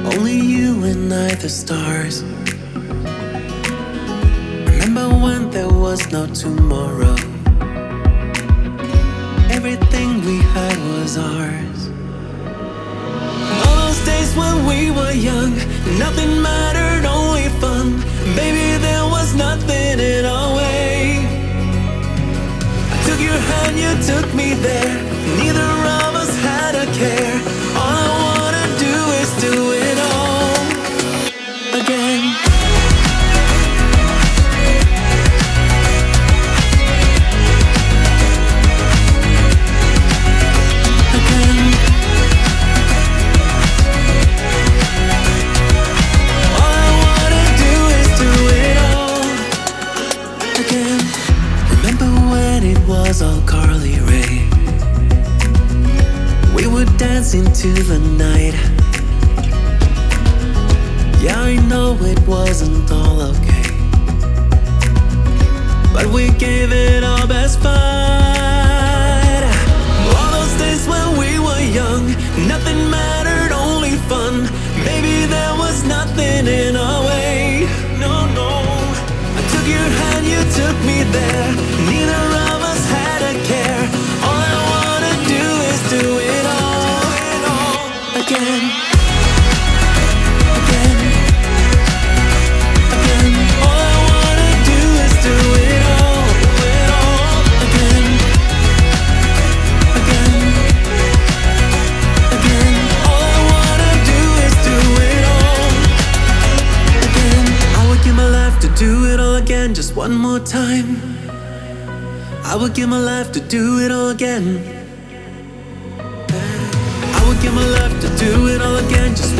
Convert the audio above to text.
Only you and I, the stars. Remember when there was no tomorrow? Everything we had was ours. All those days when we were young, nothing mattered, only fun. Baby, there was nothing in our way. I took your hand, you took me there. Neither of us had a care. All I wanna do is do it all again. Was all Carly Rae. We would dance into the night. Yeah, I know it wasn't all okay, but we gave it our best fight. All those days when we were young, nothing mattered, only fun. Baby, there was nothing in our way. No, no. I took your hand, you took me there. Neither of us had a care. All I wanna do is do it all again. Again. Again. All I wanna do is do it all again. Again. Again. All I wanna do is do it all again. I would give my life to do it all again, just one more time. I would give my life to do it all again. I would give my life to do it all again, just